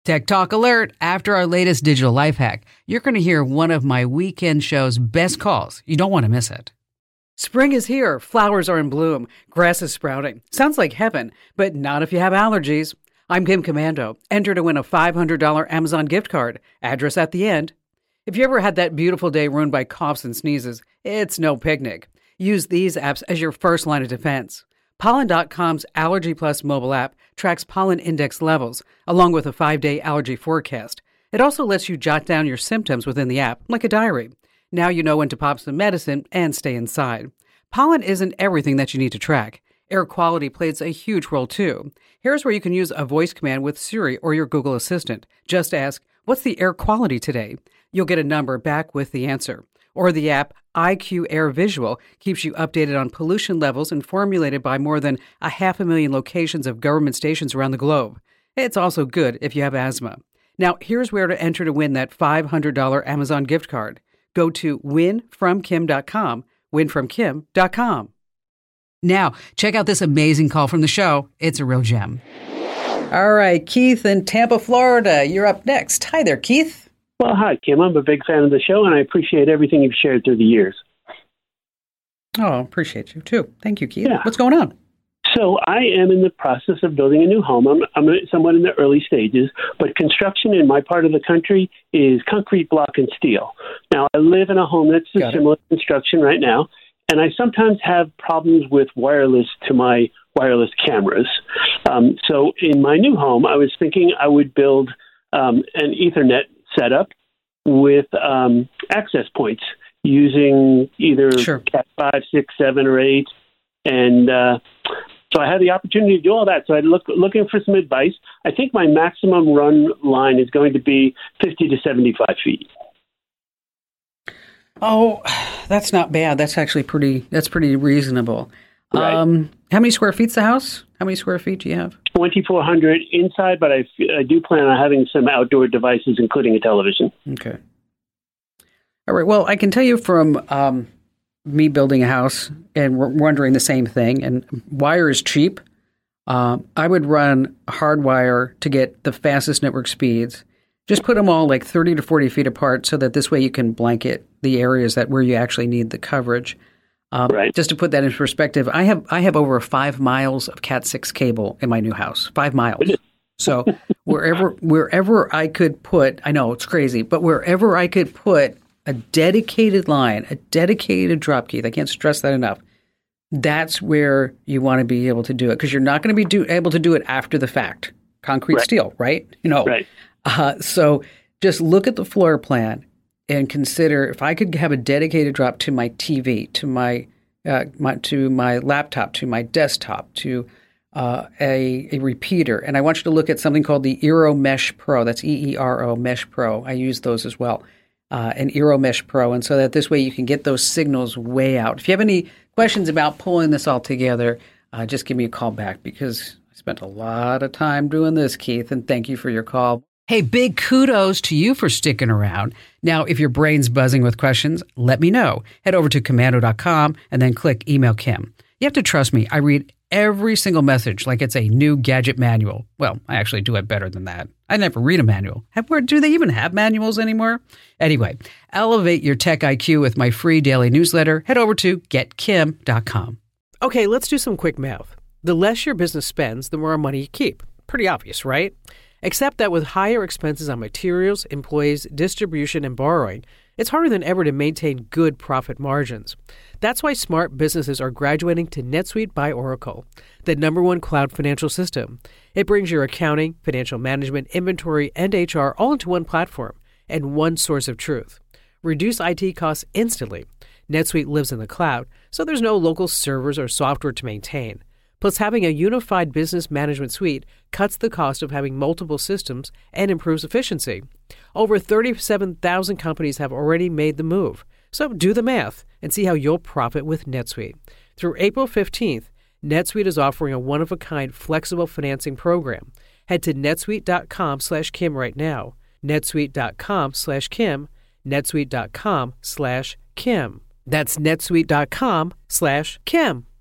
Tech Talk Alert. After our latest digital life hack, you're going to hear one of my weekend show's best calls. You don't want to miss it. Spring is here. Flowers are in bloom. Grass is sprouting. Sounds like heaven, but not if you have allergies. I'm Kim Commando. Enter to win a $500 Amazon gift card. Address at the end. If you ever had that beautiful day ruined by coughs and sneezes, it's no picnic. Use these apps as your first line of defense. Pollen.com's Allergy Plus mobile app tracks pollen index levels, along with a 5-day allergy forecast. It also lets you jot down your symptoms within the app, like a diary. Now you know when to pop some medicine and stay inside. Pollen isn't everything that you need to track. Air quality plays a huge role, too. Here's where you can use a voice command with Siri or your Google Assistant. Just ask, "What's the air quality today?" You'll get a number back with the answer. Or the app IQ Air Visual keeps you updated on pollution levels and formulated by more than 500,000 locations of government stations around the globe. It's also good if you have asthma. Now, here's where to enter to win that $500 Amazon gift card. Go to winfromkim.com, winfromkim.com. Now, check out this amazing call from the show. It's a real gem. All right, Keith in Tampa, Florida, you're up next. Hi there, Keith. Well, hi, Kim. I'm a big fan of the show, and I appreciate everything you've shared through the years. Oh, appreciate you, too. Thank you, Keith. Yeah. What's going on? So I am in the process of building a new home. I'm somewhat in the early stages, but construction in my part of the country is concrete, block, and steel. Now, I live in a home that's a similar construction right now, and I sometimes have problems with wireless to my wireless cameras. So in my new home, I was thinking I would build an Ethernet setup with access points using either Cat 5, 6, 7, or 8. And so I had the opportunity to do all that. So I'm looking for some advice. I think my maximum run line is going to be 50 to 75 feet. Oh, that's not bad. That's actually pretty reasonable. Right. How many square feet's the house? How many square feet do you have? 2,400 inside, but I do plan on having some outdoor devices, including a television. Okay. All right. Well, I can tell you from me building a house and wondering the same thing, and wire is cheap. I would run hardwire to get the fastest network speeds. Just put them all like 30 to 40 feet apart so that this way you can blanket the areas where you actually need the coverage. Right. Just to put that in perspective, I have over 5 miles of Cat 6 cable in my new house. 5 miles. So wherever I could put, I know it's crazy, but wherever I could put a dedicated line, a dedicated drop key, I can't stress that enough, that's where you want to be able to do it, because you're not going to be able to do it after the fact. Concrete steel, right? Right. So just look at the floor plan and consider if I could have a dedicated drop to my TV, to my laptop, to my desktop, to a repeater. And I want you to look at something called the Eero Mesh Pro. That's EERO Mesh Pro. I use those as well. An Eero Mesh Pro. And so that this way you can get those signals way out. If you have any questions about pulling this all together, just give me a call back, because I spent a lot of time doing this, Keith, and thank you for your call. Hey, big kudos to you for sticking around. Now, if your brain's buzzing with questions, let me know. Head over to commando.com and then click Email Kim. You have to trust me. I read every single message like it's a new gadget manual. Well, I actually do it better than that. I never read a manual. Do they even have manuals anymore? Anyway, elevate your tech IQ with my free daily newsletter. Head over to getkim.com. Okay, let's do some quick math. The less your business spends, the more money you keep. Pretty obvious, right? Except that with higher expenses on materials, employees, distribution, and borrowing, it's harder than ever to maintain good profit margins. That's why smart businesses are graduating to NetSuite by Oracle, the #1 cloud financial system. It brings your accounting, financial management, inventory, and HR all into one platform and one source of truth. Reduce IT costs instantly. NetSuite lives in the cloud, so there's no local servers or software to maintain. Plus, having a unified business management suite cuts the cost of having multiple systems and improves efficiency. Over 37,000 companies have already made the move. So do the math and see how you'll profit with NetSuite. Through April 15th, NetSuite is offering a one-of-a-kind flexible financing program. Head to netsuite.com/Kim right now. netsuite.com/Kim. netsuite.com/Kim. That's netsuite.com/Kim.